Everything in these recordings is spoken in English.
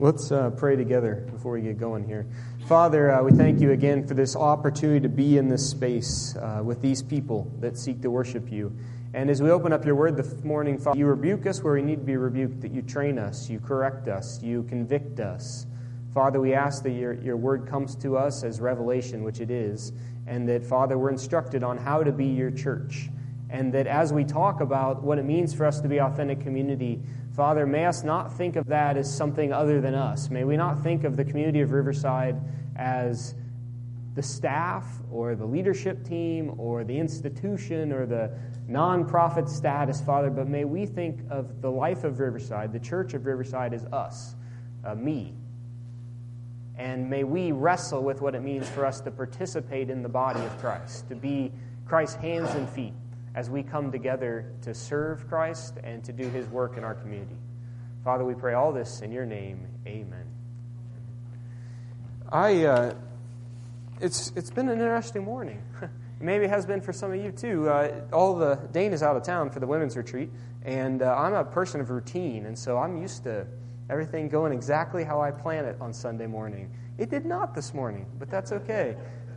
Let's pray together before we get going here. Father, we thank you again for this opportunity to be in this space with these people that seek to worship you. And as we open up your word this morning, Father, you rebuke us where we need to be rebuked, that you train us, you correct us, you convict us. Father, we ask that your word comes to us as revelation, which it is, and that, Father, we're instructed on how to be your church. And that as we talk about what it means for us to be authentic community, Father, may us not think of that as something other than us. May we not think of the community of Riverside as the staff or the leadership team or the institution or the nonprofit status, Father, but may we think of the life of Riverside, the church of Riverside, as us, me. And may we wrestle with what it means for us to participate in the body of Christ, to be Christ's hands and feet, as we come together to serve Christ and to do His work in our community. Father, we pray all this in your name. Amen. It's been an interesting morning. Maybe it has been for some of you too. Dane is out of town for the women's retreat, and I'm a person of routine, and so I'm used to everything going exactly how I plan it on Sunday morning. It did not this morning, but that's okay.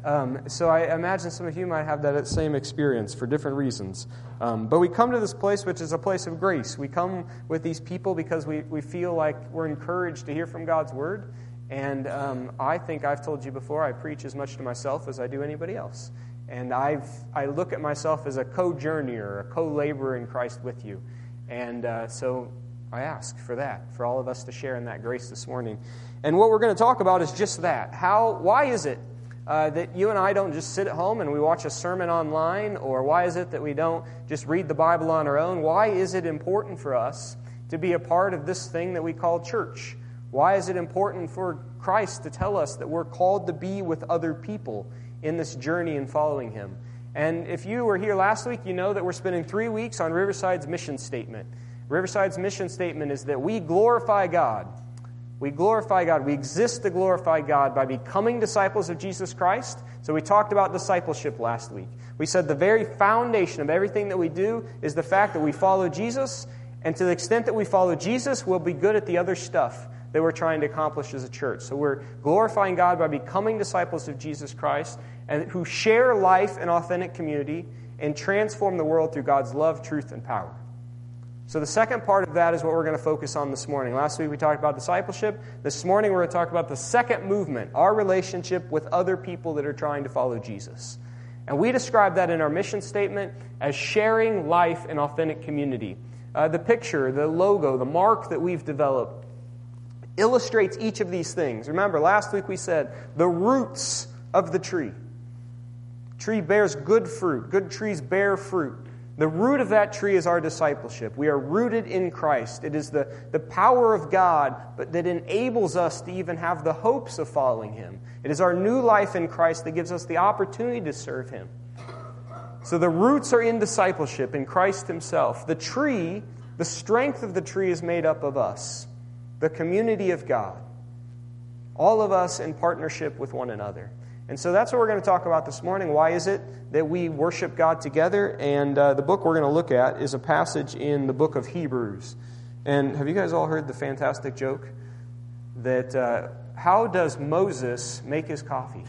So I imagine some of you might have that same experience for different reasons. But we come to this place, which is a place of grace. We come with these people because we feel like we're encouraged to hear from God's Word. And I think I've told you before, I preach as much to myself as I do anybody else. And I look at myself as a co-journeyer, a co-laborer in Christ with you. And so I ask for that, for all of us to share in that grace this morning. And what we're going to talk about is just that. Why is it that you and I don't just sit at home and we watch a sermon online? Or why is it that we don't just read the Bible on our own? Why is it important for us to be a part of this thing that we call church? Why is it important for Christ to tell us that we're called to be with other people in this journey in following Him? And if you were here last week, you know that we're spending 3 weeks on Riverside's mission statement. Riverside's mission statement is that we glorify God. We glorify God. We exist to glorify God by becoming disciples of Jesus Christ. So we talked about discipleship last week. We said the very foundation of everything that we do is the fact that we follow Jesus, and to the extent that we follow Jesus, we'll be good at the other stuff that we're trying to accomplish as a church. So we're glorifying God by becoming disciples of Jesus Christ and who share life in authentic community and transform the world through God's love, truth, and power. So the second part of that is what we're going to focus on this morning. Last week we talked about discipleship. This morning we're going to talk about the second movement, our relationship with other people that are trying to follow Jesus. And we describe that in our mission statement as sharing life in authentic community. The picture, the logo, the mark that we've developed illustrates each of these things. Remember, last week we said the roots of the tree. Tree bears good fruit. Good trees bear fruit. The root of that tree is our discipleship. We are rooted in Christ. It is the power of God but that enables us to even have the hopes of following Him. It is our new life in Christ that gives us the opportunity to serve Him. So the roots are in discipleship, in Christ Himself. The tree, the strength of the tree is made up of us, the community of God. All of us in partnership with one another. And so that's what we're going to talk about this morning. Why is it that we worship God together? And the book we're going to look at is a passage in the book of Hebrews. And have you guys all heard the fantastic joke that how does Moses make his coffee?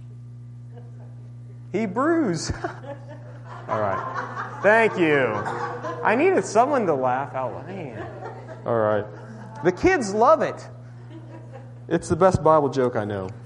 He brews. All right. Thank you. I needed someone to laugh out loud. Man. All right. The kids love it. It's the best Bible joke I know.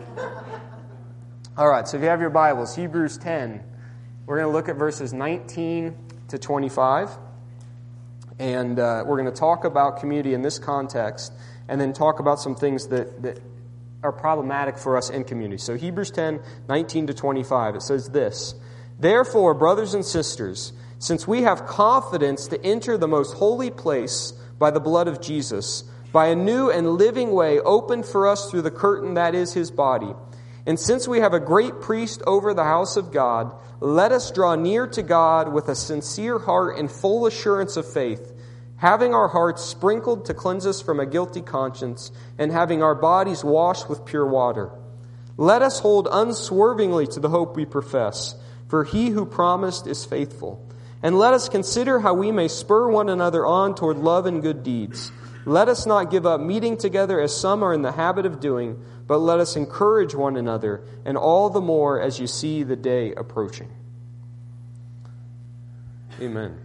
All right, so if you have your Bibles, Hebrews 10, we're going to look at verses 19 to 25. And we're going to talk about community in this context and then talk about some things that are problematic for us in community. So Hebrews 10, 19 to 25, it says this: "Therefore, brothers and sisters, since we have confidence to enter the most holy place by the blood of Jesus, by a new and living way opened for us through the curtain that is His body. And since we have a great priest over the house of God, let us draw near to God with a sincere heart and full assurance of faith, having our hearts sprinkled to cleanse us from a guilty conscience, and having our bodies washed with pure water. Let us hold unswervingly to the hope we profess, for He who promised is faithful. And let us consider how we may spur one another on toward love and good deeds. Let us not give up meeting together as some are in the habit of doing, but let us encourage one another, and all the more as you see the day approaching. Amen.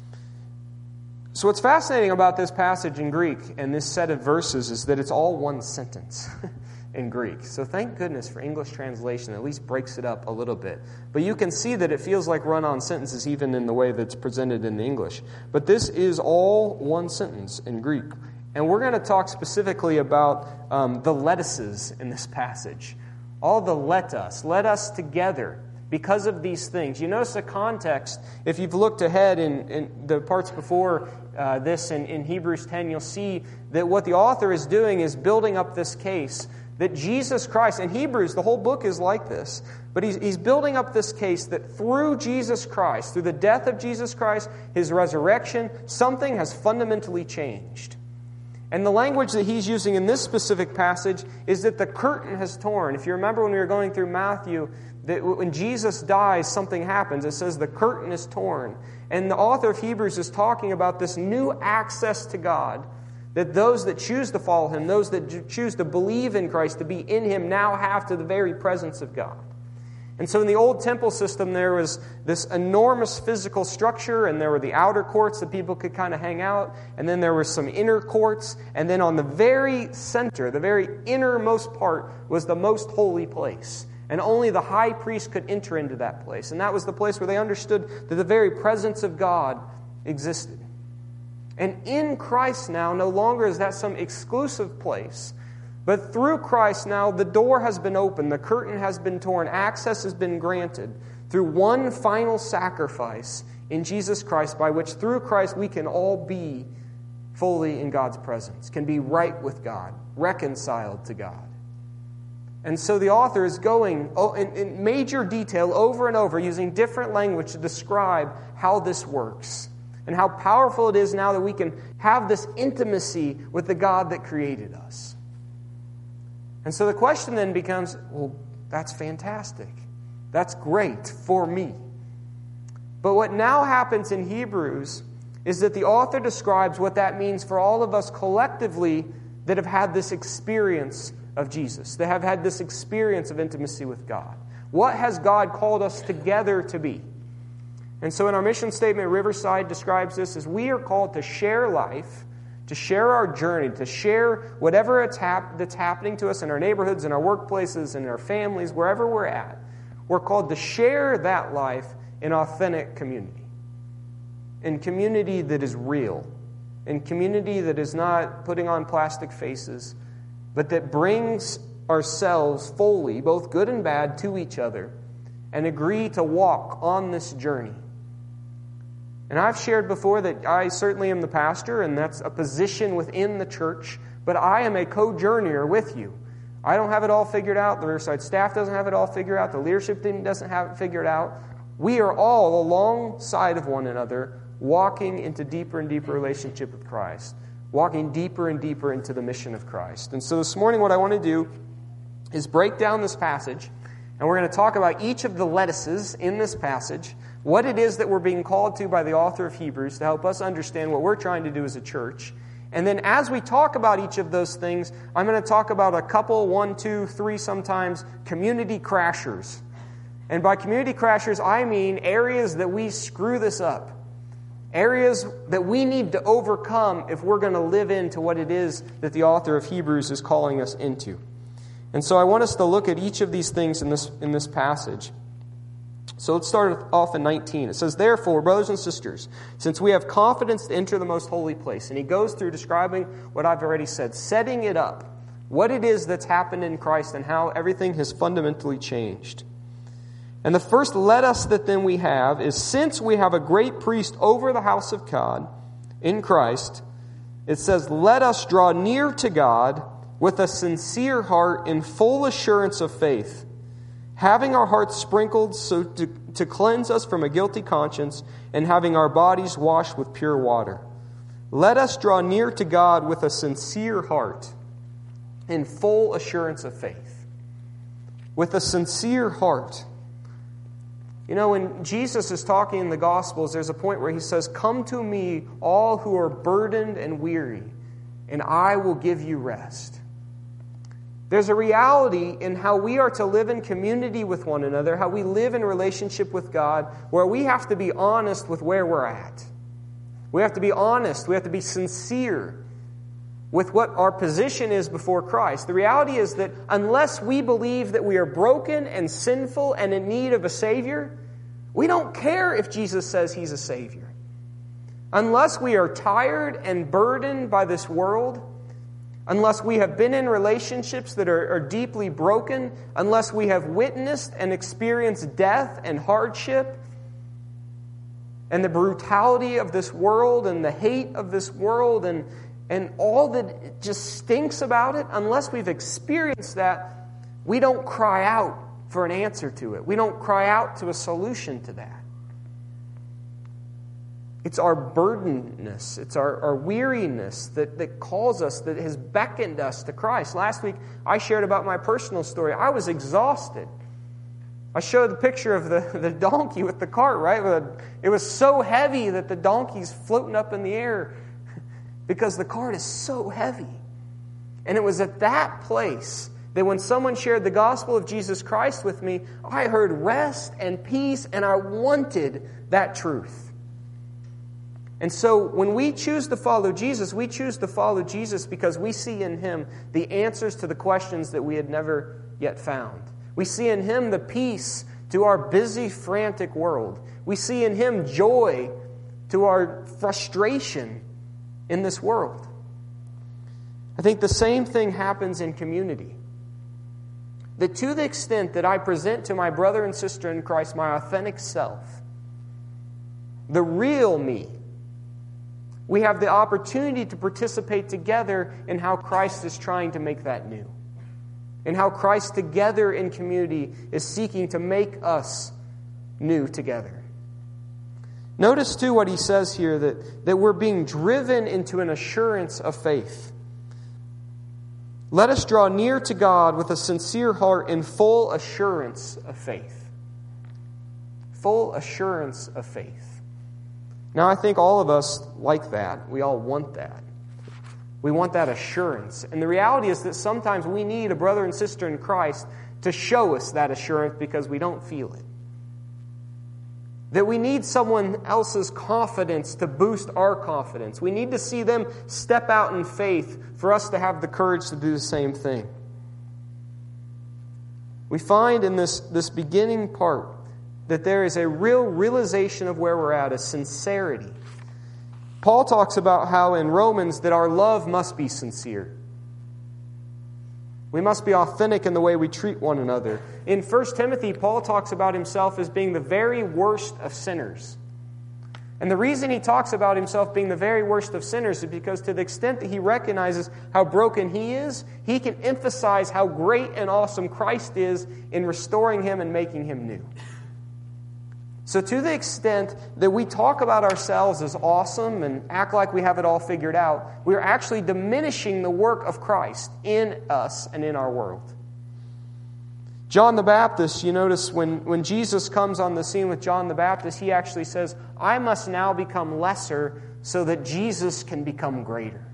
So what's fascinating about this passage in Greek and this set of verses is that it's all one sentence in Greek. So thank goodness for English translation that at least breaks it up a little bit. But you can see that it feels like run-on sentences even in the way that's presented in the English. But this is all one sentence in Greek. And we're going to talk specifically about the lettuces in this passage. All the let us together because of these things. You notice the context. If you've looked ahead in the parts before this in Hebrews 10, you'll see that what the author is doing is building up this case that Jesus Christ, in Hebrews, the whole book is like this, but he's building up this case that through Jesus Christ, through the death of Jesus Christ, His resurrection, something has fundamentally changed. And the language that he's using in this specific passage is that the curtain has torn. If you remember when we were going through Matthew, that when Jesus dies, something happens. It says the curtain is torn. And the author of Hebrews is talking about this new access to God, that those that choose to follow Him, those that choose to believe in Christ, to be in Him, now have to the very presence of God. And so in the old temple system, there was this enormous physical structure, and there were the outer courts that people could kind of hang out, and then there were some inner courts, and then on the very center, the very innermost part, was the most holy place. And only the high priest could enter into that place. And that was the place where they understood that the very presence of God existed. And in Christ now, no longer is that some exclusive place, but through Christ now, the door has been opened, the curtain has been torn, access has been granted through one final sacrifice in Jesus Christ, by which through Christ we can all be fully in God's presence, can be right with God, reconciled to God. And so the author is going in major detail over and over, using different language to describe how this works and how powerful it is now that we can have this intimacy with the God that created us. And so the question then becomes, well, that's fantastic. That's great for me. But what now happens in Hebrews is that the author describes what that means for all of us collectively that have had this experience of Jesus, that have had this experience of intimacy with God. What has God called us together to be? And so in our mission statement, Riverside describes this as we are called to share life, to share our journey, to share whatever that's happening to us in our neighborhoods, in our workplaces, in our families, wherever we're at. We're called to share that life in authentic community, in community that is real, in community that is not putting on plastic faces, but that brings ourselves fully, both good and bad, to each other and agree to walk on this journey. And I've shared before that I certainly am the pastor, and that's a position within the church, but I am a co-journeyer with you. I don't have it all figured out. The Riverside staff doesn't have it all figured out. The leadership team doesn't have it figured out. We are all alongside of one another, walking into deeper and deeper relationship with Christ, walking deeper and deeper into the mission of Christ. And so this morning what I want to do is break down this passage, and we're going to talk about each of the lettuces in this passage, what it is that we're being called to by the author of Hebrews to help us understand what we're trying to do as a church. And then as we talk about each of those things, I'm going to talk about a couple, 1, 2, 3 sometimes, community crashers. And by community crashers, I mean areas that we screw this up. Areas that we need to overcome if we're going to live into what it is that the author of Hebrews is calling us into. And so I want us to look at each of these things in this passage. So let's start off in 19. It says, "Therefore, brothers and sisters, since we have confidence to enter the most holy place," and he goes through describing what I've already said, setting it up, what it is that's happened in Christ and how everything has fundamentally changed. And the first let us that then we have is, since we have a great priest over the house of God in Christ, it says, let us draw near to God with a sincere heart in full assurance of faith, having our hearts sprinkled so to cleanse us from a guilty conscience, and having our bodies washed with pure water. Let us draw near to God with a sincere heart in full assurance of faith. With a sincere heart. You know, when Jesus is talking in the Gospels, there's a point where he says, "Come to me, all who are burdened and weary, and I will give you rest. There's a reality in how we are to live in community with one another, how we live in relationship with God, where we have to be honest with where we're at. We have to be honest. We have to be sincere with what our position is before Christ. The reality is that unless we believe that we are broken and sinful and in need of a Savior, we don't care if Jesus says He's a Savior. Unless we are tired and burdened by this world, unless we have been in relationships that are deeply broken, unless we have witnessed and experienced death and hardship, and the brutality of this world and the hate of this world and all that just stinks about it, unless we've experienced that, we don't cry out for an answer to it. We don't cry out to a solution to that. It's our burdenness, it's our weariness that calls us, that has beckoned us to Christ. Last week, I shared about my personal story. I was exhausted. I showed the picture of the donkey with the cart, right? It was so heavy that the donkey's floating up in the air because the cart is so heavy. And it was at that place that when someone shared the gospel of Jesus Christ with me, I heard rest and peace, and I wanted that truth. And so when we choose to follow Jesus, we choose to follow Jesus because we see in Him the answers to the questions that we had never yet found. We see in Him the peace to our busy, frantic world. We see in Him joy to our frustration in this world. I think the same thing happens in community. That to the extent that I present to my brother and sister in Christ my authentic self, the real me, we have the opportunity to participate together in how Christ is trying to make that new. And how Christ together in community is seeking to make us new together. Notice too what he says here, that we're being driven into an assurance of faith. Let us draw near to God with a sincere heart in full assurance of faith. Full assurance of faith. Now, I think all of us like that. We all want that. We want that assurance. And the reality is that sometimes we need a brother and sister in Christ to show us that assurance because we don't feel it. That we need someone else's confidence to boost our confidence. We need to see them step out in faith for us to have the courage to do the same thing. We find in this beginning part that there is a real realization of where we're at, a sincerity. Paul talks about how in Romans that our love must be sincere. We must be authentic in the way we treat one another. In 1 Timothy, Paul talks about himself as being the very worst of sinners. And the reason he talks about himself being the very worst of sinners is because to the extent that he recognizes how broken he is, he can emphasize how great and awesome Christ is in restoring him and making him new. So to the extent that we talk about ourselves as awesome and act like we have it all figured out, we're actually diminishing the work of Christ in us and in our world. John the Baptist, you notice when Jesus comes on the scene with John the Baptist, he actually says, I must now become lesser so that Jesus can become greater.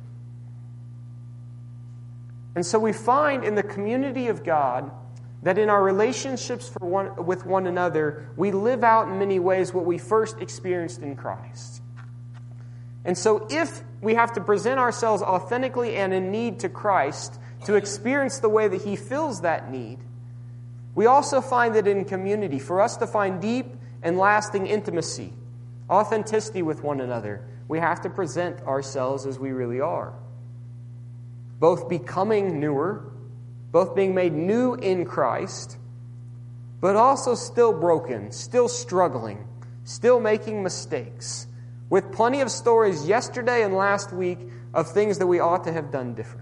And so we find in the community of God that in our relationships with one another, we live out in many ways what we first experienced in Christ. And so if we have to present ourselves authentically and in need to Christ to experience the way that He fills that need, we also find that in community, for us to find deep and lasting intimacy, authenticity with one another, we have to present ourselves as we really are. Both becoming newer, both being made new in Christ, but also still broken, still struggling, still making mistakes, with plenty of stories yesterday and last week of things that we ought to have done different.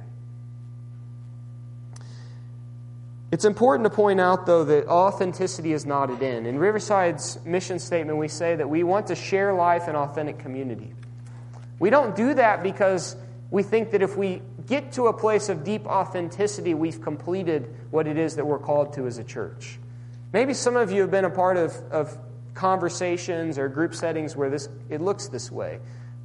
It's important to point out, though, that authenticity is not an end. In Riverside's mission statement, we say that we want to share life in authentic community. We don't do that because we think that if we get to a place of deep authenticity, we've completed what it is that we're called to as a church. Maybe some of you have been a part of conversations or group settings where it looks this way,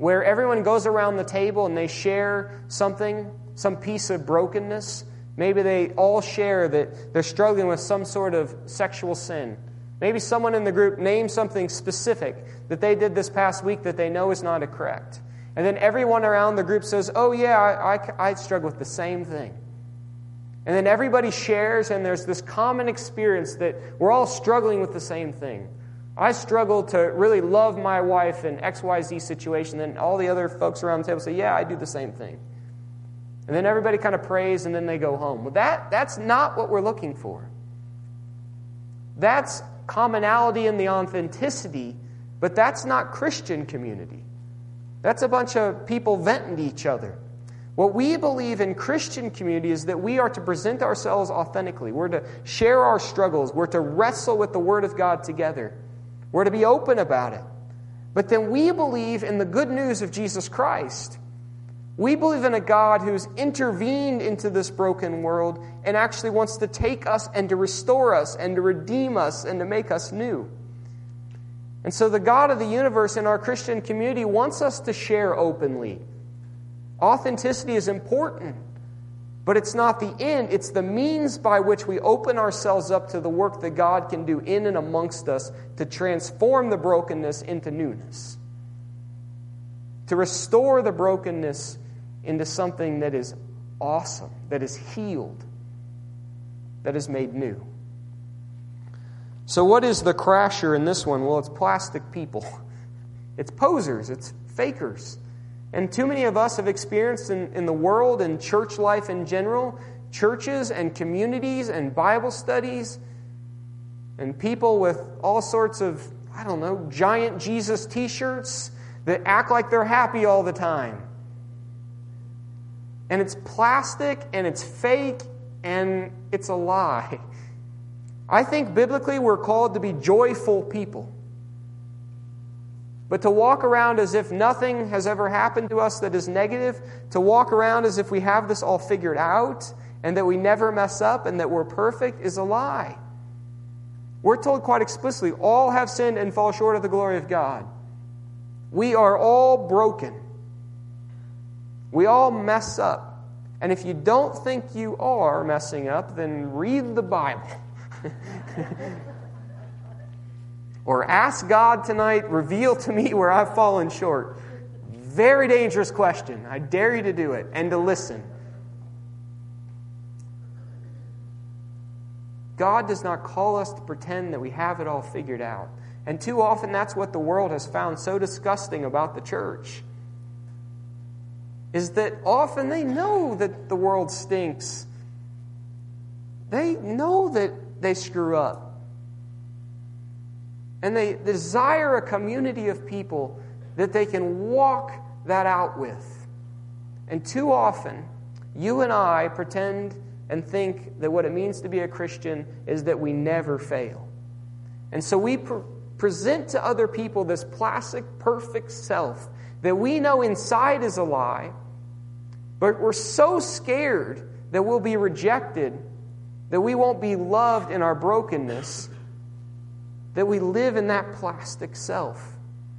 where everyone goes around the table and they share something, some piece of brokenness. Maybe they all share that they're struggling with some sort of sexual sin. Maybe someone in the group names something specific that they did this past week that they know is not correct. And then everyone around the group says, oh yeah, I struggle with the same thing. And then everybody shares, and there's this common experience that we're all struggling with the same thing. I struggle to really love my wife in XYZ situation, and all the other folks around the table say, yeah, I do the same thing. And then everybody kind of prays, and then they go home. Well, that's not what we're looking for. That's commonality in the authenticity, but that's not Christian community. That's a bunch of people venting to each other. What we believe in Christian community is that we are to present ourselves authentically. We're to share our struggles. We're to wrestle with the Word of God together. We're to be open about it. But then we believe in the good news of Jesus Christ. We believe in a God who's intervened into this broken world and actually wants to take us and to restore us and to redeem us and to make us new. And so the God of the universe in our Christian community wants us to share openly. Authenticity is important, but it's not the end. It's the means by which we open ourselves up to the work that God can do in and amongst us to transform the brokenness into newness, to restore the brokenness into something that is awesome, that is healed, that is made new. So what is the crasher in this one? Well, it's plastic people. It's posers. It's fakers. And too many of us have experienced in the world and church life in general, churches and communities and Bible studies and people with all sorts of, giant Jesus t-shirts that act like they're happy all the time. And it's plastic and it's fake and it's a lie. I think biblically we're called to be joyful people. But to walk around as if nothing has ever happened to us that is negative, to walk around as if we have this all figured out and that we never mess up and that we're perfect is a lie. We're told quite explicitly, all have sinned and fall short of the glory of God. We are all broken. We all mess up. And if you don't think you are messing up, then read the Bible. Or ask God tonight, reveal to me where I've fallen short. Very dangerous question. I dare you to do it and to listen. God does not call us to pretend that we have it all figured out. And too often that's what the world has found so disgusting about the church. Is that often they know that the world stinks. They know that they screw up. And they desire a community of people that they can walk that out with. And too often, you and I pretend and think that what it means to be a Christian is that we never fail. And so we present to other people this plastic, perfect self that we know inside is a lie, but we're so scared that we'll be rejected, that we won't be loved in our brokenness, that we live in that plastic self.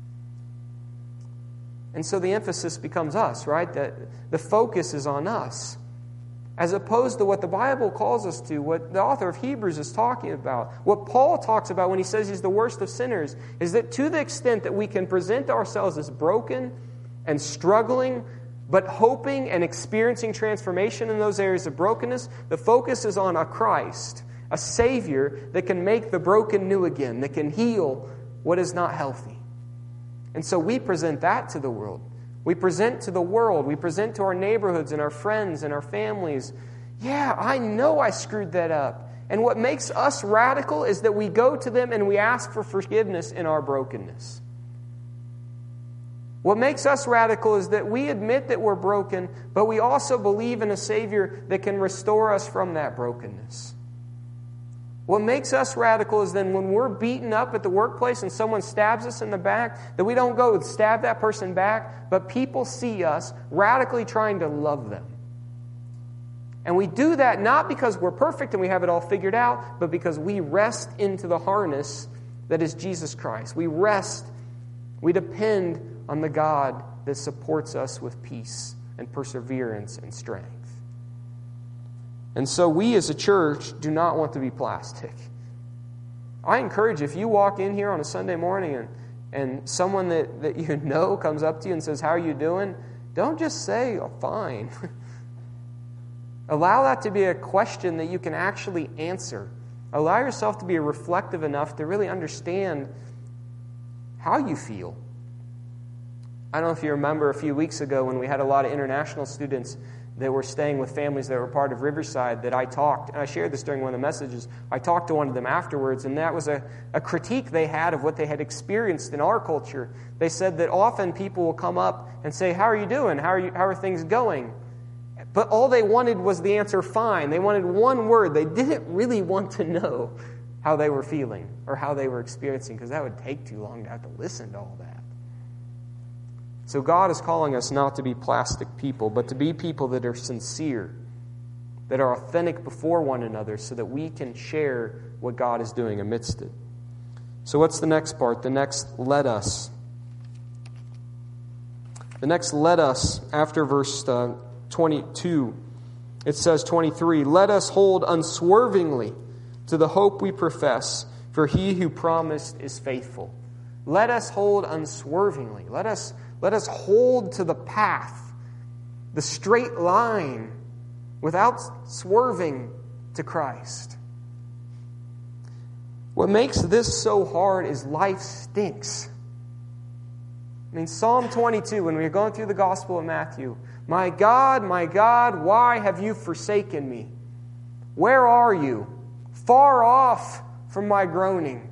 And so the emphasis becomes us, right? That the focus is on us, as opposed to what the Bible calls us to, what the author of Hebrews is talking about. What Paul talks about when he says he's the worst of sinners is that to the extent that we can present ourselves as broken and struggling, but hoping and experiencing transformation in those areas of brokenness, the focus is on a Christ, a Savior that can make the broken new again, that can heal what is not healthy. And so we present that to the world. We present to the world. We present to our neighborhoods and our friends and our families. Yeah, I know I screwed that up. And what makes us radical is that we go to them and we ask for forgiveness in our brokenness. What makes us radical is that we admit that we're broken, but we also believe in a Savior that can restore us from that brokenness. What makes us radical is then when we're beaten up at the workplace and someone stabs us in the back, that we don't go stab that person back, but people see us radically trying to love them. And we do that not because we're perfect and we have it all figured out, but because we rest into the harness that is Jesus Christ. We rest, we depend on the God that supports us with peace and perseverance and strength. And so we as a church do not want to be plastic. I encourage you, if you walk in here on a Sunday morning and someone that you know comes up to you and says, "How are you doing?" don't just say, "Oh, fine." Allow that to be a question that you can actually answer. Allow yourself to be reflective enough to really understand how you feel. I don't know if you remember a few weeks ago when we had a lot of international students that were staying with families that were part of Riverside that and I shared this during one of the messages. I talked to one of them afterwards, and that was a critique they had of what they had experienced in our culture. They said that often people will come up and say, "How are you doing? How are things going?" But all they wanted was the answer, "Fine." They wanted one word. They didn't really want to know how they were feeling or how they were experiencing, because that would take too long to have to listen to all that. So God is calling us not to be plastic people, but to be people that are sincere, that are authentic before one another so that we can share what God is doing amidst it. So what's the next part? The next "let us." The next "let us" after verse 22, it says 23, "Let us hold unswervingly to the hope we profess, for he who promised is faithful." Let us hold unswervingly. Let us hold to the path, the straight line, without swerving to Christ. What makes this so hard is life stinks. I mean, Psalm 22, when we were going through the Gospel of Matthew, my God, why have you forsaken me? Where are you? Far off from my groaning."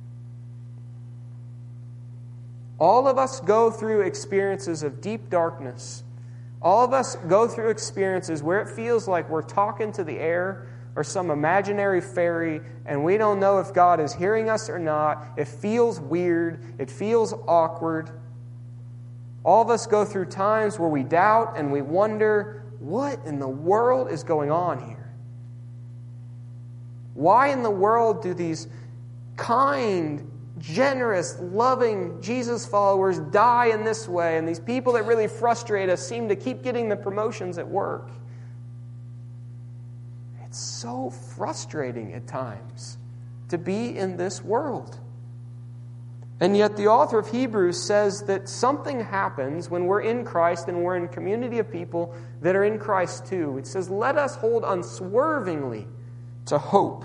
All of us go through experiences of deep darkness. All of us go through experiences where it feels like we're talking to the air or some imaginary fairy, and we don't know if God is hearing us or not. It feels weird. It feels awkward. All of us go through times where we doubt and we wonder, what in the world is going on here? Why in the world do these kind, generous, loving Jesus followers die in this way, and these people that really frustrate us seem to keep getting the promotions at work? It's so frustrating at times to be in this world. And yet the author of Hebrews says that something happens when we're in Christ and we're in a community of people that are in Christ too. It says, "Let us hold unswervingly to hope."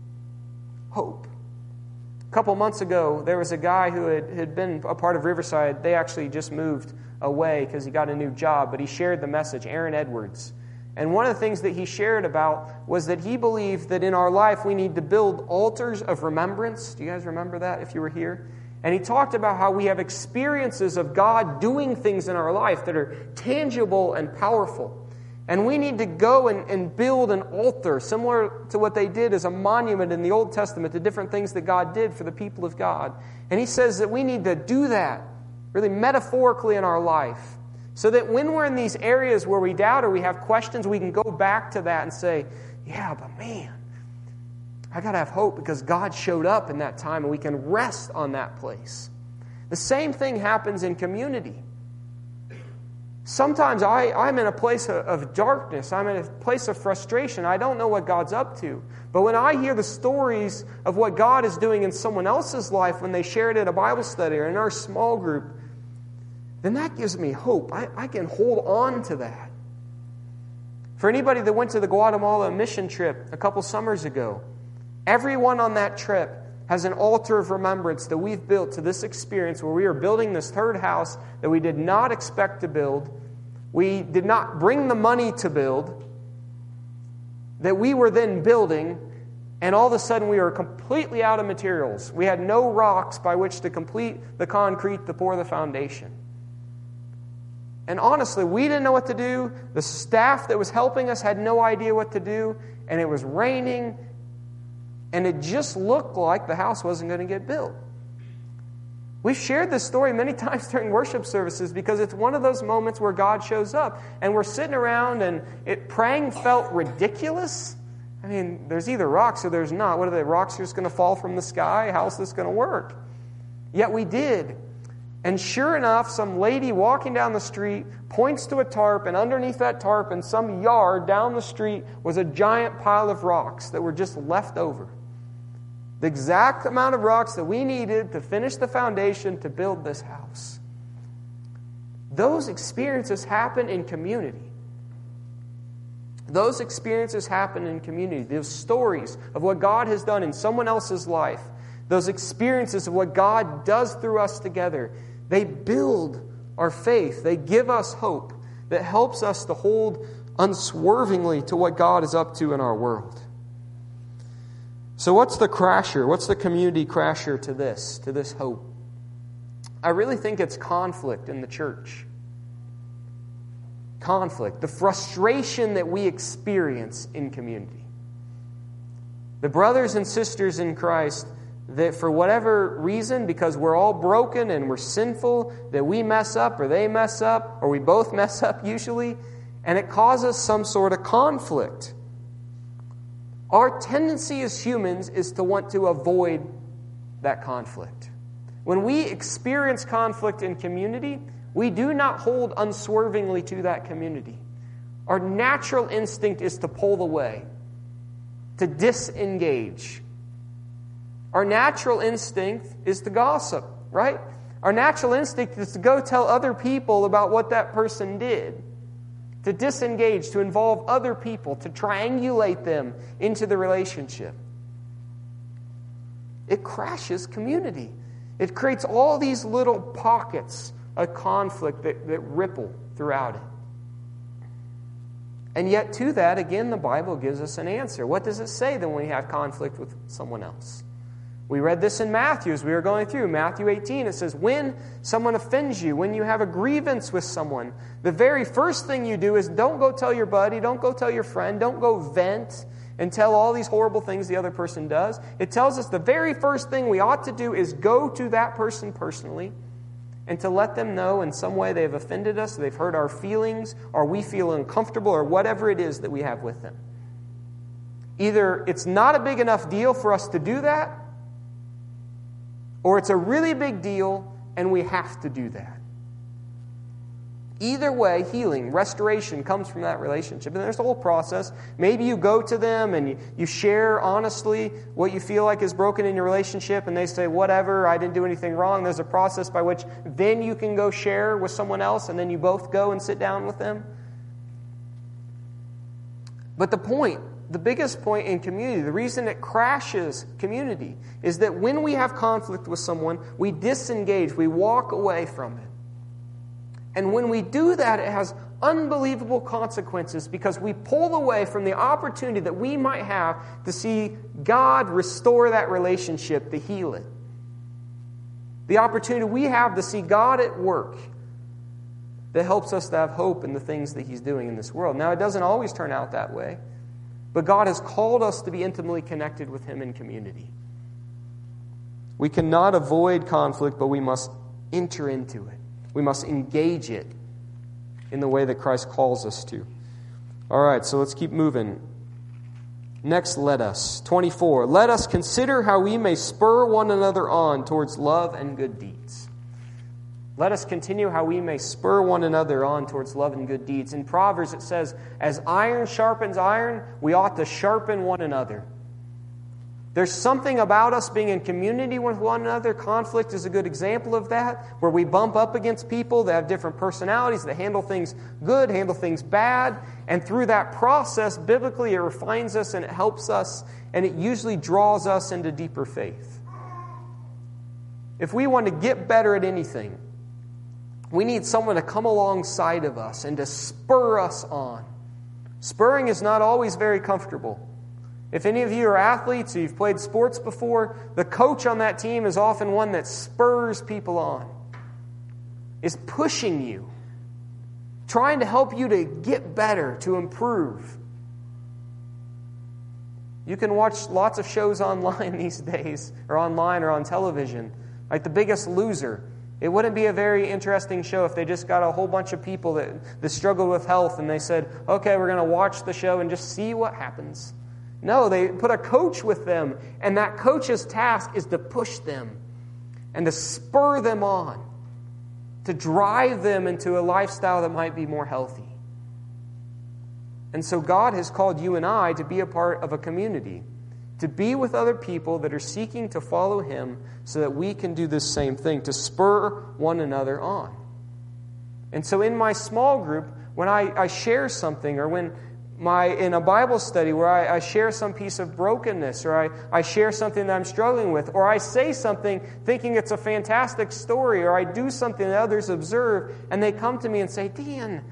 Hope. A couple months ago, there was a guy who had been a part of Riverside. They actually just moved away because he got a new job, but he shared the message, Aaron Edwards. And one of the things that he shared about was that he believed that in our life we need to build altars of remembrance. Do you guys remember that if you were here? And he talked about how we have experiences of God doing things in our life that are tangible and powerful. And we need to go and build an altar, similar to what they did as a monument in the Old Testament to different things that God did for the people of God. And he says that we need to do that, really metaphorically in our life, so that when we're in these areas where we doubt or we have questions, we can go back to that and say, "Yeah, but man, I got to have hope because God showed up in that time," and we can rest on that place. The same thing happens in community. Sometimes I'm in a place of darkness. I'm in a place of frustration. I don't know what God's up to. But when I hear the stories of what God is doing in someone else's life when they share it at a Bible study or in our small group, then that gives me hope. I can hold on to that. For anybody that went to the Guatemala mission trip a couple summers ago, everyone on that trip has an altar of remembrance that we've built to this experience where we are building this third house that we did not expect to build. We did not bring the money to build, that we were then building, and all of a sudden we were completely out of materials. We had no rocks by which to complete the concrete to pour the foundation. And honestly, we didn't know what to do. The staff that was helping us had no idea what to do, and it was raining. And it just looked like the house wasn't going to get built. We've shared this story many times during worship services because it's one of those moments where God shows up. And we're sitting around and praying felt ridiculous. I mean, there's either rocks or there's not. What are the rocks just going to fall from the sky? How's this going to work? Yet we did. And sure enough, some lady walking down the street points to a tarp, and underneath that tarp in some yard down the street was a giant pile of rocks that were just left over. The exact amount of rocks that we needed to finish the foundation to build this house. Those experiences happen in community. Those experiences happen in community. Those stories of what God has done in someone else's life, those experiences of what God does through us together, they build our faith. They give us hope that helps us to hold unswervingly to what God is up to in our world. So what's the crasher? What's the community crasher to this hope? I really think it's conflict in the church. Conflict, the frustration that we experience in community. The brothers and sisters in Christ that for whatever reason, because we're all broken and we're sinful, that we mess up or they mess up or we both mess up usually, and it causes some sort of conflict. Our tendency as humans is to want to avoid that conflict. When we experience conflict in community, we do not hold unswervingly to that community. Our natural instinct is to pull away, to disengage. Our natural instinct is to gossip, right? Our natural instinct is to go tell other people about what that person did, to disengage, to involve other people, to triangulate them into the relationship. It crashes community. It creates all these little pockets of conflict that ripple throughout it. And yet to that, again, the Bible gives us an answer. What does it say then when we have conflict with someone else? We read this in Matthew as we were going through. Matthew 18, it says, when someone offends you, when you have a grievance with someone, the very first thing you do is don't go tell your buddy, don't go tell your friend, don't go vent and tell all these horrible things the other person does. It tells us the very first thing we ought to do is go to that person personally and to let them know in some way they've offended us, they've hurt our feelings, or we feel uncomfortable, or whatever it is that we have with them. Either it's not a big enough deal for us to do that, or it's a really big deal and we have to do that. Either way, healing, restoration comes from that relationship. And there's a whole process. Maybe you go to them and you share honestly what you feel like is broken in your relationship, and they say, whatever, I didn't do anything wrong. There's a process by which then you can go share with someone else, and then you both go and sit down with them. But the biggest point in community, the reason it crashes community, is that when we have conflict with someone, we disengage, we walk away from it. And when we do that, it has unbelievable consequences because we pull away from the opportunity that we might have to see God restore that relationship, to heal it. The opportunity we have to see God at work that helps us to have hope in the things that He's doing in this world. Now, it doesn't always turn out that way, but God has called us to be intimately connected with Him in community. We cannot avoid conflict, but we must enter into it. We must engage it in the way that Christ calls us to. All right, so let's keep moving. Next, let us. 24. Let us consider how we may spur one another on towards love and good deeds. Let us continue how we may spur one another on towards love and good deeds. In Proverbs it says, as iron sharpens iron, we ought to sharpen one another. There's something about us being in community with one another. Conflict is a good example of that, where we bump up against people that have different personalities, that handle things good, handle things bad. And through that process, biblically, it refines us and it helps us, and it usually draws us into deeper faith. If we want to get better at anything, we need someone to come alongside of us and to spur us on. Spurring is not always very comfortable. If any of you are athletes or you've played sports before, the coach on that team is often one that spurs people on, is pushing you, trying to help you to get better, to improve. You can watch lots of shows online these days, or online or on television, like The Biggest Loser. It wouldn't be a very interesting show if they just got a whole bunch of people that struggle with health and they said, okay, we're going to watch the show and just see what happens. No, they put a coach with them, and that coach's task is to push them and to spur them on to drive them into a lifestyle that might be more healthy. And so God has called you and I to be a part of a community, to be with other people that are seeking to follow Him so that we can do this same thing, to spur one another on. And so in my small group, when I share something, or when in a Bible study where I share some piece of brokenness, or I share something that I'm struggling with, or I say something thinking it's a fantastic story, or I do something that others observe, and they come to me and say, Dan,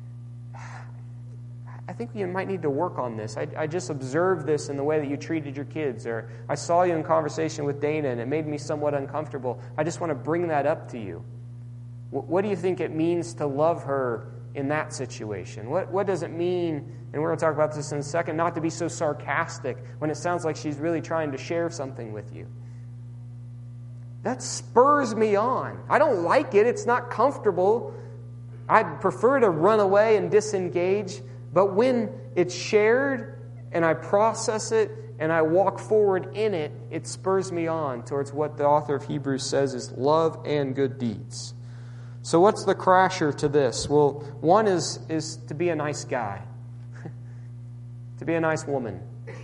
I think you might need to work on this. I just observed this in the way that you treated your kids, or I saw you in conversation with Dana and it made me somewhat uncomfortable. I just want to bring that up to you. What do you think it means to love her in that situation? What does it mean, and we're going to talk about this in a second, not to be so sarcastic when it sounds like she's really trying to share something with you? That spurs me on. I don't like it. It's not comfortable. I'd prefer to run away and disengage. But when it's shared and I process it and I walk forward in it, it spurs me on towards what the author of Hebrews says is love and good deeds. So what's the crasher to this? Well, one is to be a nice guy, to be a nice woman.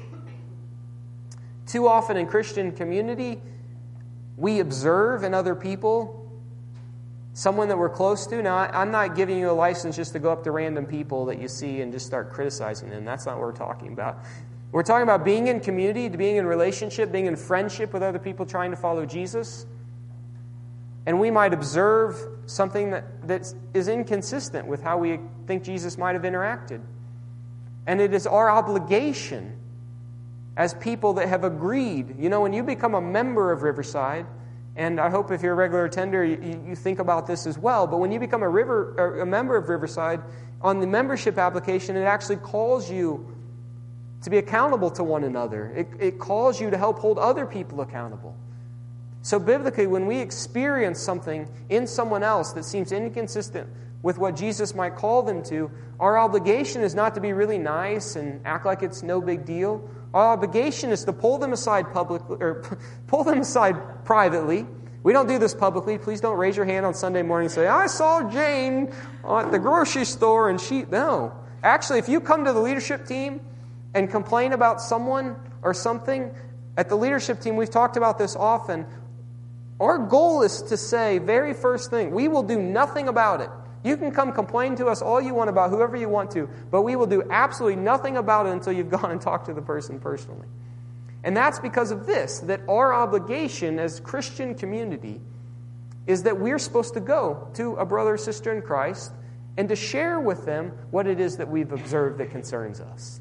Too often in Christian community, we observe in other people someone that we're close to. Now, I'm not giving you a license just to go up to random people that you see and just start criticizing them. That's not what we're talking about. We're talking about being in community, being in relationship, being in friendship with other people trying to follow Jesus. And we might observe something that is inconsistent with how we think Jesus might have interacted. And it is our obligation as people that have agreed. You know, when you become a member of Riverside, and I hope if you're a regular attender, you think about this as well, but when you become a member of Riverside, on the membership application, it actually calls you to be accountable to one another. It calls you to help hold other people accountable. So biblically, when we experience something in someone else that seems inconsistent with what Jesus might call them to, our obligation is not to be really nice and act like it's no big deal. Our obligation is to pull them aside publicly, or pull them aside privately. We don't do this publicly. Please don't raise your hand on Sunday morning and say, I saw Jane at the grocery store and she... No. Actually, if you come to the leadership team and complain about someone or something, at the leadership team, we've talked about this often, our goal is to say, very first thing, we will do nothing about it. You can come complain to us all you want about whoever you want to, but we will do absolutely nothing about it until you've gone and talked to the person personally. And that's because of this, that our obligation as Christian community is that we're supposed to go to a brother or sister in Christ and to share with them what it is that we've observed that concerns us.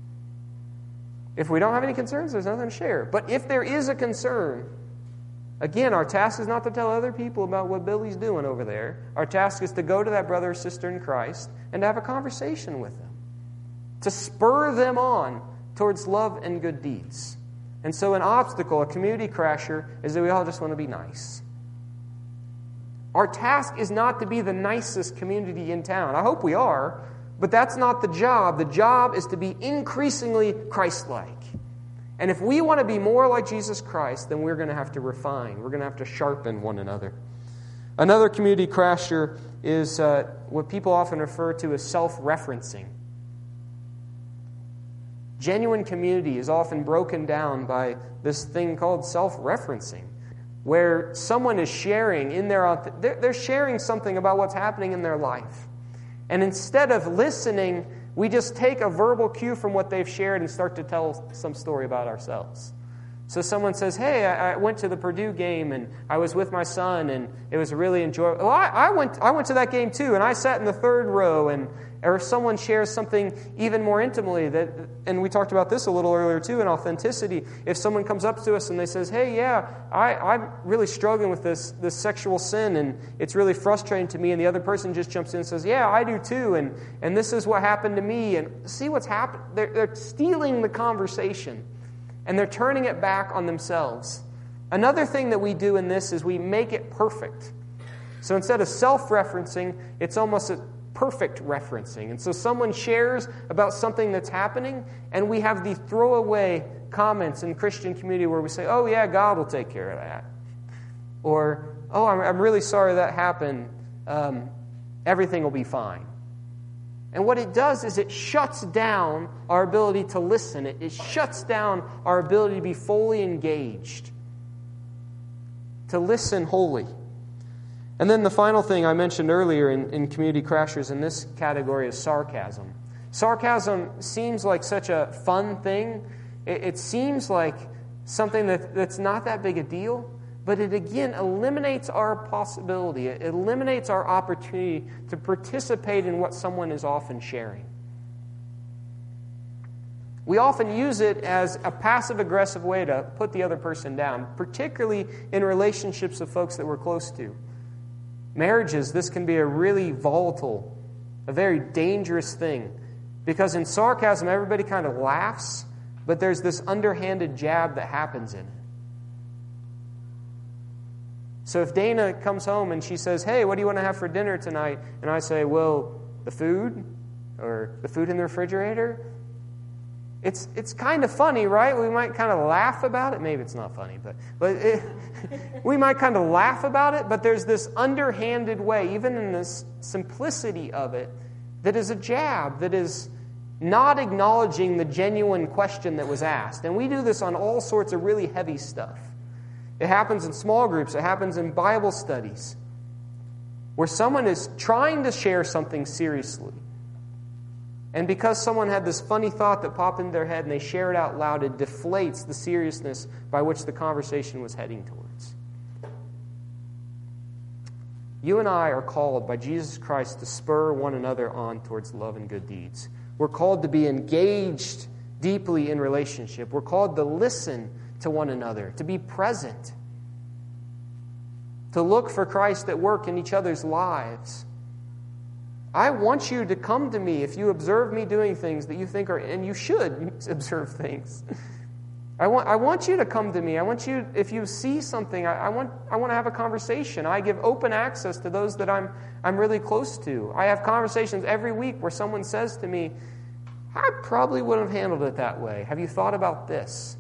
If we don't have any concerns, there's nothing to share. But if there is a concern, again, our task is not to tell other people about what Billy's doing over there. Our task is to go to that brother or sister in Christ and to have a conversation with them, to spur them on towards love and good deeds. And so an obstacle, a community crasher, is that we all just want to be nice. Our task is not to be the nicest community in town. I hope we are, but that's not the job. The job is to be increasingly Christ-like. And if we want to be more like Jesus Christ, then we're going to have to refine. We're going to have to sharpen one another. Another community crasher is what people often refer to as self-referencing. Genuine community is often broken down by this thing called self-referencing, where someone is sharing they're sharing something about what's happening in their life. And instead of listening, we just take a verbal cue from what they've shared and start to tell some story about ourselves. So someone says, hey, I went to the Purdue game and I was with my son and it was really enjoyable. Well, I went to that game too and I sat in the third row. Or if someone shares something even more intimately, and we talked about this a little earlier too, in authenticity. If someone comes up to us and they says, hey, yeah, I'm really struggling with this sexual sin and it's really frustrating to me, and the other person just jumps in and says, yeah, I do too, and this is what happened to me, and see what's happened. They're stealing the conversation and they're turning it back on themselves. Another thing that we do in this is we make it perfect. So instead of self-referencing, it's almost a perfect referencing. And so someone shares about something that's happening, and we have the throwaway comments in Christian community where we say, oh yeah, God will take care of that. Or, oh, I'm really sorry that happened. everything will be fine. And what it does is it shuts down our ability to listen. It shuts down our ability to be fully engaged, to listen wholly. And then the final thing I mentioned earlier in Community Crashers in this category is sarcasm. Sarcasm seems like such a fun thing. It seems like something that's not that big a deal, but it again eliminates our possibility. It eliminates our opportunity to participate in what someone is often sharing. We often use it as a passive-aggressive way to put the other person down, particularly in relationships of folks that we're close to. Marriages, this can be a really volatile, a very dangerous thing. Because in sarcasm, everybody kind of laughs, but there's this underhanded jab that happens in it. So if Dana comes home and she says, "Hey, what do you want to have for dinner tonight?" And I say, "Well, the food, or the food in the refrigerator." It's kind of funny, right? We might kind of laugh about it. Maybe it's not funny, but we might kind of laugh about it. But there's this underhanded way, even in this simplicity of it, that is a jab, that is not acknowledging the genuine question that was asked. And we do this on all sorts of really heavy stuff. It happens in small groups. It happens in Bible studies, where someone is trying to share something seriously. And because someone had this funny thought that popped into their head and they share it out loud, it deflates the seriousness by which the conversation was heading towards. You and I are called by Jesus Christ to spur one another on towards love and good deeds. We're called to be engaged deeply in relationship. We're called to listen to one another, to be present, to look for Christ at work in each other's lives. I want you to come to me if you observe me doing things that you think are, and you should observe things. I want you to come to me. I want you, if you see something, I want to have a conversation. I give open access to those that I'm really close to. I have conversations every week where someone says to me, "I probably wouldn't have handled it that way. Have you thought about this?"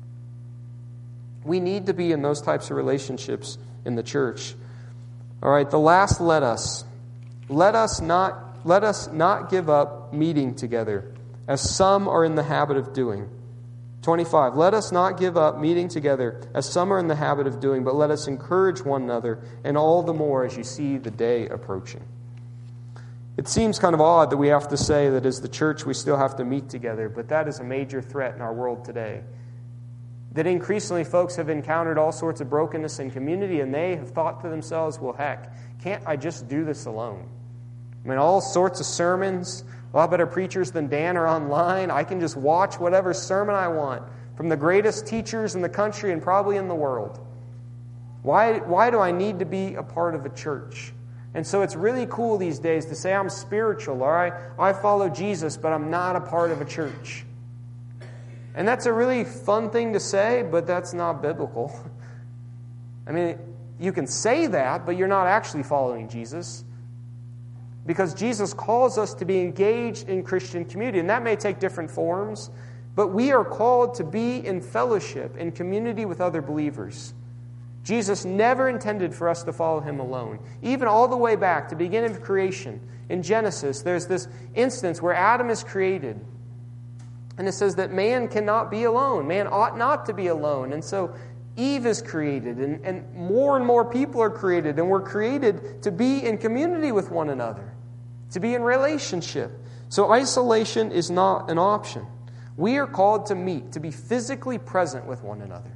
We need to be in those types of relationships in the church. All right, the last let us. Let us not give up meeting together, as some are in the habit of doing. 25, let us not give up meeting together, as some are in the habit of doing, but let us encourage one another, and all the more as you see the day approaching. It seems kind of odd that we have to say that as the church we still have to meet together, but that is a major threat in our world today. That increasingly folks have encountered all sorts of brokenness in community, and they have thought to themselves, well, heck, can't I just do this alone? I mean, all sorts of sermons, a lot better preachers than Dan are online. I can just watch whatever sermon I want from the greatest teachers in the country and probably in the world. Why do I need to be a part of a church? And so it's really cool these days to say I'm spiritual, all right? I follow Jesus, but I'm not a part of a church. And that's a really fun thing to say, but that's not biblical. I mean, you can say that, but you're not actually following Jesus. Because Jesus calls us to be engaged in Christian community. And that may take different forms, but we are called to be in fellowship, in community with other believers. Jesus never intended for us to follow him alone. Even all the way back to the beginning of creation, in Genesis, there's this instance where Adam is created. And it says that man cannot be alone. Man ought not to be alone. And so Eve is created, and more people are created, and we're created to be in community with one another, to be in relationship. So isolation is not an option. We are called to meet, to be physically present with one another.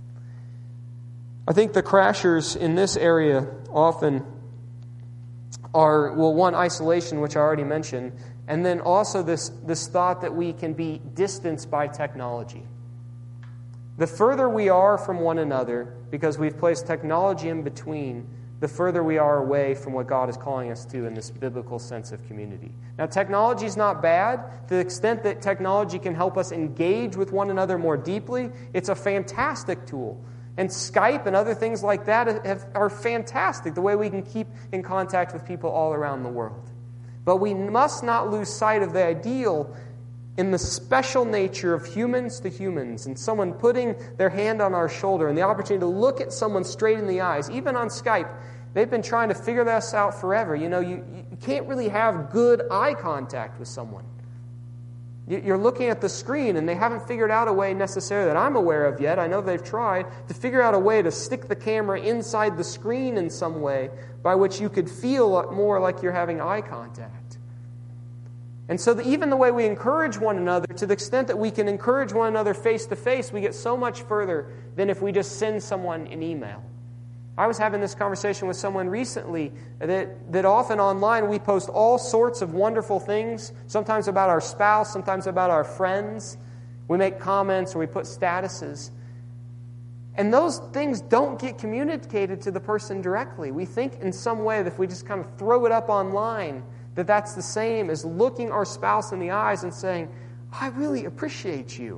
I think the crashers in this area often are, well, one, isolation, which I already mentioned, and then also this thought that we can be distanced by technology. The further we are from one another, because we've placed technology in between, the further we are away from what God is calling us to in this biblical sense of community. Now, technology is not bad. To the extent that technology can help us engage with one another more deeply, it's a fantastic tool. And Skype and other things like that are fantastic, the way we can keep in contact with people all around the world. But we must not lose sight of the ideal in the special nature of humans to humans, and someone putting their hand on our shoulder and the opportunity to look at someone straight in the eyes, even on Skype, They've been trying to figure this out forever. You can't really have good eye contact with someone. You're looking at the screen, and they haven't figured out a way necessarily that I'm aware of yet. I know they've tried to figure out a way to stick the camera inside the screen in some way by which you could feel more like you're having eye contact. And so even the way we encourage one another, to the extent that we can encourage one another face to face, we get so much further than if we just send someone an email. I was having this conversation with someone recently that often online we post all sorts of wonderful things, sometimes about our spouse, sometimes about our friends. We make comments or we put statuses. And those things don't get communicated to the person directly. We think in some way that if we just kind of throw it up online, that that's the same as looking our spouse in the eyes and saying, I really appreciate you.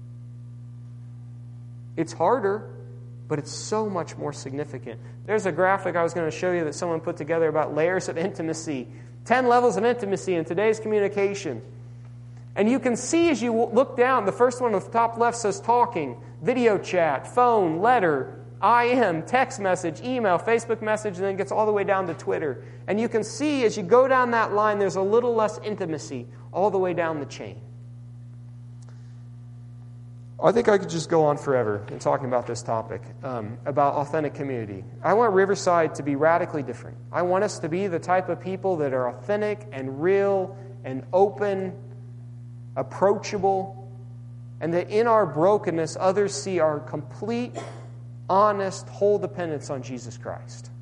It's harder, but it's so much more significant. There's a graphic I was going to show you that someone put together about layers of intimacy. 10 levels of intimacy in today's communication. And you can see as you look down, the first one on the top left says talking, video chat, phone, letter, IM, text message, email, Facebook message, and then it gets all the way down to Twitter. And you can see as you go down that line, there's a little less intimacy all the way down the chain. I think I could just go on forever in talking about this topic, about authentic community. I want Riverside to be radically different. I want us to be the type of people that are authentic and real and open, approachable, and that in our brokenness, others see our complete, honest, whole dependence on Jesus Christ.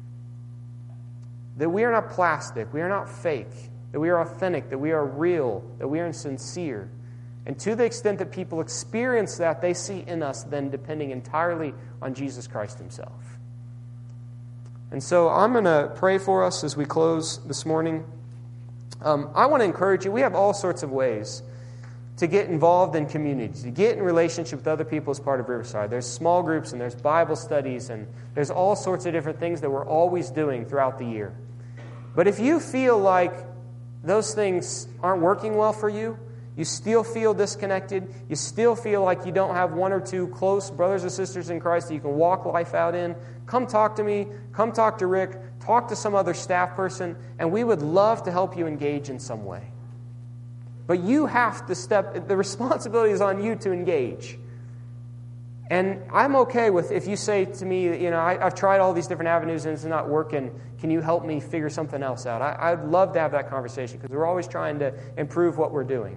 That we are not plastic, we are not fake, that we are authentic, that we are real, that we are sincere. And to the extent that people experience that, they see in us then depending entirely on Jesus Christ Himself. And so I'm going to pray for us as we close this morning. I want to encourage you. We have all sorts of ways to get involved in community, to get in relationship with other people as part of Riverside. There's small groups and there's Bible studies and there's all sorts of different things that we're always doing throughout the year. But if you feel like those things aren't working well for you, you still feel disconnected, you still feel like you don't have one or two close brothers and sisters in Christ that you can walk life out in, come talk to me, come talk to Rick, talk to some other staff person, and we would love to help you engage in some way. But you have to the responsibility is on you to engage. And I'm okay with if you say to me, I've tried all these different avenues and it's not working, can you help me figure something else out? I'd love to have that conversation because we're always trying to improve what we're doing.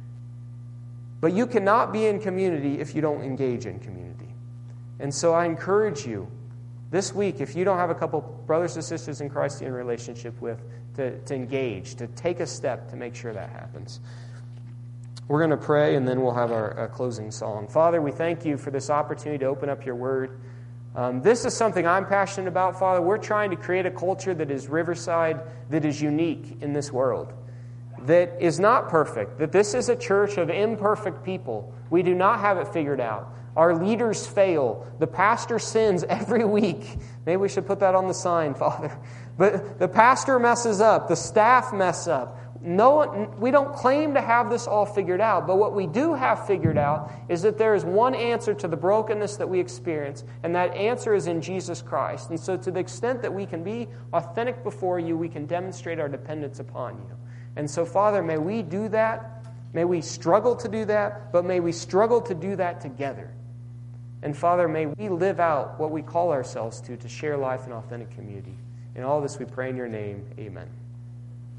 But you cannot be in community if you don't engage in community. And so I encourage you this week, if you don't have a couple brothers and sisters in Christ you're in relationship with, to engage, to take a step to make sure that happens. We're going to pray, and then we'll have our closing song. Father, we thank you for this opportunity to open up your word. This is something I'm passionate about, Father. We're trying to create a culture that is Riverside, that is unique in this world, that is not perfect, that this is a church of imperfect people. We do not have it figured out. Our leaders fail. The pastor sins every week. Maybe we should put that on the sign, Father. But the pastor messes up. The staff mess up. We don't claim to have this all figured out, but what we do have figured out is that there is one answer to the brokenness that we experience, and that answer is in Jesus Christ. And so to the extent that we can be authentic before you, we can demonstrate our dependence upon you. And so, Father, may we do that. May we struggle to do that, but may we struggle to do that together. And Father, may we live out what we call ourselves to share life in authentic community. In all this we pray in your name. Amen.